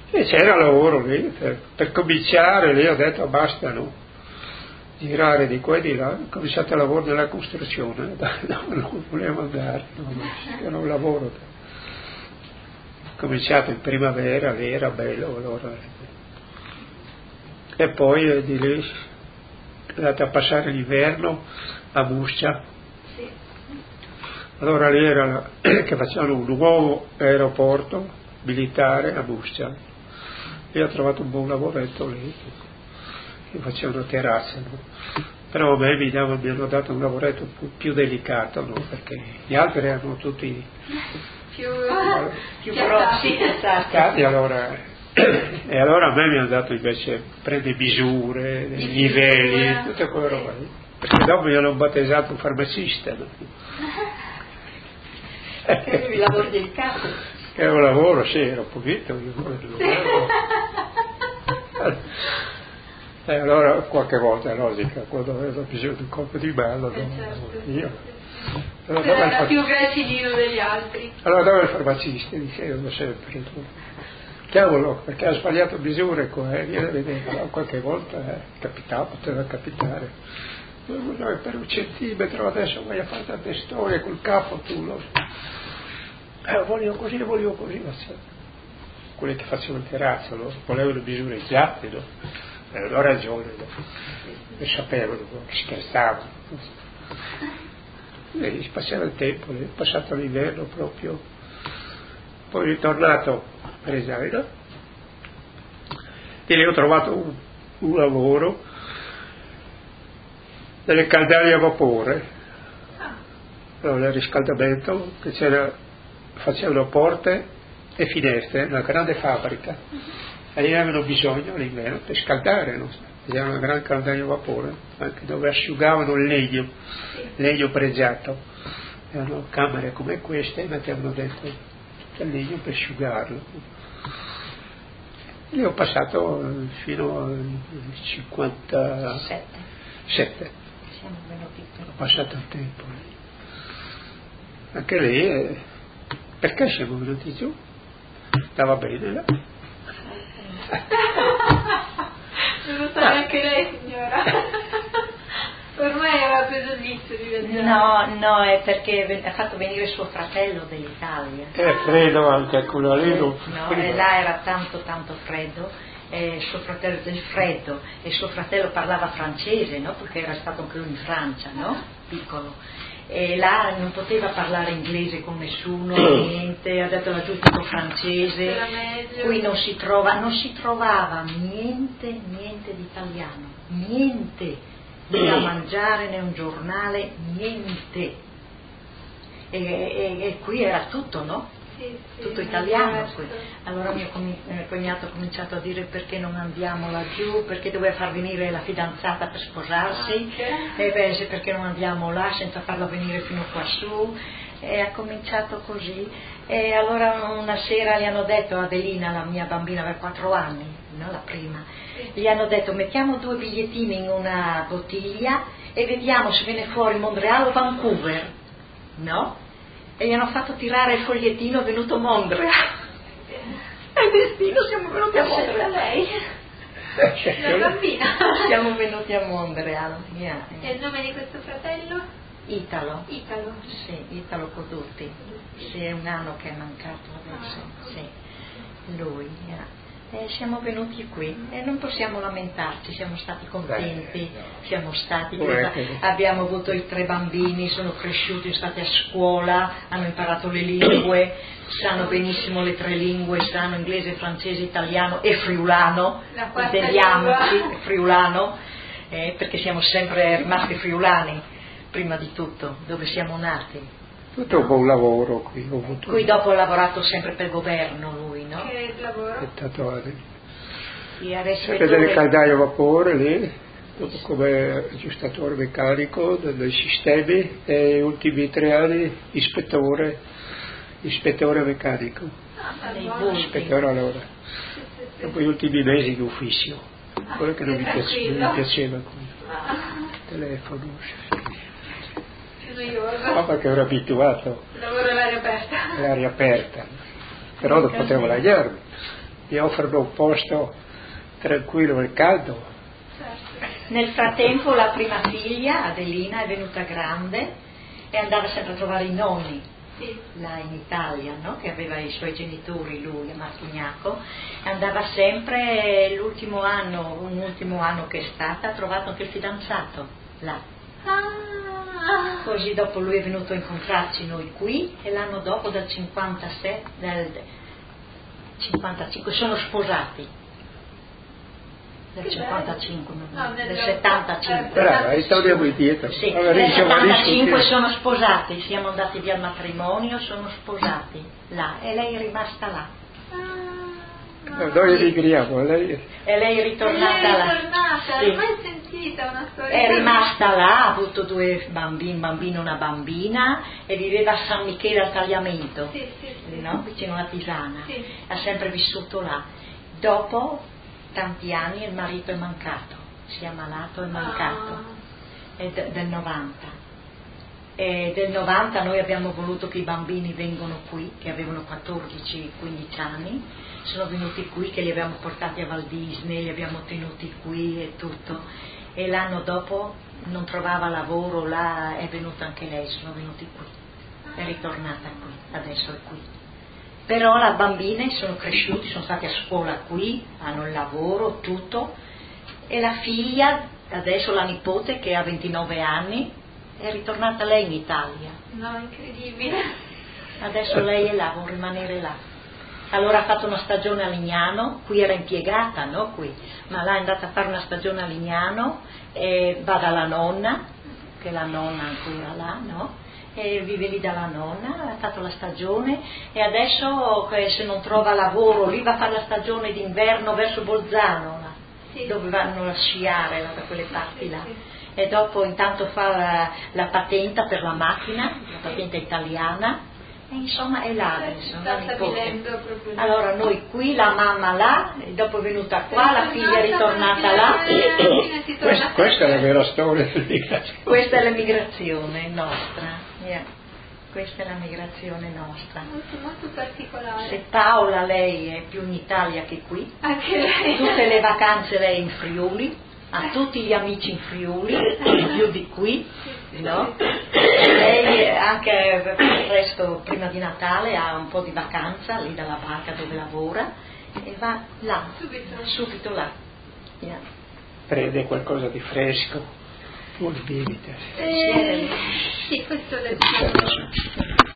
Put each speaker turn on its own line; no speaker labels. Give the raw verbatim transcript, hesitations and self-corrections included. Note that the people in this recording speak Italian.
E c'era lavoro lì, per, per cominciare lì ho detto basta, no? Girare di qua e di là, ho cominciato a lavorare nella costruzione, no, non volevo andare, no, era un lavoro. Ho cominciato in primavera, lì era bello, allora. E poi di lì andate a passare l'inverno a Muscia. Allora lì era che facevano un nuovo aeroporto militare a Muscia e ho trovato un buon lavoretto lì che facevano terrazze, no? Però a me mi, davano, mi hanno dato un lavoretto più, più delicato, no? Perché gli altri erano tutti
più,
allora,
più grossi,
allora, e allora a me mi hanno dato invece prendere misure, I livelli, tutte quelle robe lì, perché dopo mi hanno battezzato un farmacista, no?
Avevi lavoro delicato.
Era un lavoro, sì, era un pochino, io volevo. E allora qualche volta è logica, quando avevo bisogno di un colpo di mano,
eh certo.
io.
Allora, però era far... più gracilino degli altri.
Allora dove il farmacista? Dicevo sempre, chiamalo, perché ha sbagliato misure qua, eh, viene a vedere, allora, qualche volta eh, capitava, poteva capitare. Noi per un centimetro adesso vai a fare tante storie col capo tu lo eh, voglio così, voglio così, ma quelli che facevano il terrazzo no? Volevano misure esatte, no? E hanno ragione, no? E sapevano no? Che scherzavano. E si passava il tempo, è passato l'inverno proprio, poi ritornato per esame e lì ho trovato un, un lavoro nelle caldaie a vapore, nel riscaldamento, che c'era, facevano porte e finestre, una grande fabbrica, e lì avevano bisogno l'inverno per scaldare, no? C'era una grande caldaia a vapore, anche dove asciugavano il legno, legno pregiato, erano camere come queste e mettevano dentro tutto il legno per asciugarlo. Lì ho passato fino al cinquantasette.
Siamo venuti qui.
Ho passato il tempo lì. Anche lì, eh, perché siamo venuti giù? Stava bene là.
Non sa neanche lei, signora. Ormai aveva preso il vizio di vedere.
No, no, è perché ha fatto venire suo fratello dall'Italia.
È freddo anche quello lì.
No, e là era tanto tanto freddo. E suo fratello del freddo e suo fratello parlava francese, no? Perché era stato anche lui in Francia, no? Piccolo, e là non poteva parlare inglese con nessuno, niente, ha detto la giù tutto francese, qui non si trova, non si trovava niente, niente di italiano, niente, né da mangiare né un giornale, niente, e, e, e qui era tutto, no?
Sì, sì,
tutto italiano qui. Allora mio cognato ha cominciato a dire perché non andiamo laggiù, perché doveva far venire la fidanzata per sposarsi, e beh, perché non andiamo là senza farla venire fino qua su, e ha cominciato così. E allora una sera gli hanno detto a Adelina, la mia bambina aveva quattro anni, no, la prima, gli hanno detto mettiamo due bigliettini in una bottiglia e vediamo se viene fuori Montreal o Vancouver, no? E gli hanno fatto tirare il fogliettino, è venuto Montreal. È il destino, siamo venuti a Montreal.
Lei? La bambina.
Siamo venuti a Montreal. Yeah.
E il nome di questo fratello?
Italo.
Italo.
Sì, Italo Codutti. Sì, è un anno che è mancato adesso. Sì, lui. Yeah. E siamo venuti qui e non possiamo lamentarci, siamo stati contenti, siamo stati, abbiamo avuto i tre bambini, sono cresciuti, sono stati a scuola, hanno imparato le lingue, sanno benissimo le tre lingue, sanno inglese, francese, italiano e friulano, intendiamoci, friulano, eh, perché siamo sempre rimasti friulani, prima di tutto, dove siamo nati.
Tutto un buon lavoro qui. Ho avuto...
Qui dopo ha lavorato sempre per governo lui, no?
Che lavoro?
È stato
sempre
delle caldaie a vapore lì, dopo come aggiustatore meccanico dei sistemi e ultimi tre anni ispettore, ispettore meccanico.
Ah,
ispettore allora. Dopo gli ultimi mesi di ufficio, quello che non mi piaceva, non mi piaceva qui. Telefono. No, perché ero abituato
lavoro all'aria aperta
all'aria aperta, però non potevo lagnarmi, mi offrono un posto tranquillo e caldo.
Certo.
Nel frattempo la prima figlia, Adelina, è venuta grande e andava sempre a trovare i nonni,
Sì.
là in Italia, no? Che aveva i suoi genitori, lui a Martignaco, e andava sempre, l'ultimo anno, un ultimo anno che è stata, ha trovato anche il fidanzato là.
Ah.
Così dopo lui è venuto a incontrarci noi qui e l'anno dopo dal cinquantasette, del cinquantacinque sono sposati. Del
Che
cinquantacinque,
bello.
no,
No,
del
del-
settantacinque.
Brava, e torniamo indietro.
Sì,
Allora,
nel
diciamo,
settantacinque
discutere.
sono sposati, siamo andati via al matrimonio, sono sposati là e lei è rimasta là.
Ah.
Noi emigriamo, lei...
E lei è ritornata
Lei è
là.
ritornata,
Sì.
non mai sentita una storia.
È rimasta là, ha avuto due bambini, un bambino e una bambina e viveva a San Michele al Tagliamento,
Sì, sì, sì.
no? Vicino alla Pisana.
Sì.
Ha sempre vissuto là. Dopo tanti anni il marito è mancato, si è ammalato e è mancato,
Ah.
è de- del novanta. E del novanta noi abbiamo voluto che i bambini vengano qui, che avevano quattordici quindici anni, sono venuti qui, che li abbiamo portati a Val Disney, li abbiamo tenuti qui e tutto. E l'anno dopo non trovava lavoro là, è venuta anche lei, sono venuti qui, è ritornata qui, adesso è qui. Però le bambine sono cresciuti, sono stati a scuola qui, hanno il lavoro, tutto, e la figlia, adesso la nipote che ha ventinove anni, è ritornata lei in Italia.
No, incredibile.
Adesso lei è là, vuole rimanere là. Allora ha fatto una stagione a Lignano, qui era impiegata, no? Qui, ma là è andata a fare una stagione a Lignano e va dalla nonna, che la nonna ancora là, no? E vive lì dalla nonna, ha fatto la stagione e adesso eh, se non trova lavoro lì va a fare la stagione d'inverno verso Bolzano, là,
Sì.
dove vanno a sciare là, da quelle parti
Sì,
là.
sì.
E dopo intanto fa la, la patenta per la macchina, la patenta italiana, e insomma è là adesso,
Sta
la nipote.
stabilendo proprio lì.
Allora noi qui, la mamma là, e dopo è venuta qua, la figlia è ritornata là.
Questa, questa è la vera storia.
Questa è l'emigrazione nostra, yeah. Questa è la migrazione nostra.
Molto, molto particolare.
Se Paola lei è più in Italia che qui,
Anche lei.
tutte le vacanze lei è in Friuli, ha tutti gli amici in Friuli, più di qui, no? E lei anche per il resto prima di Natale ha un po' di vacanza lì dalla barca dove lavora e va là,
Subito.
subito là. Yeah.
Prende qualcosa di fresco, vuol bibita.
Eh, sì, questo del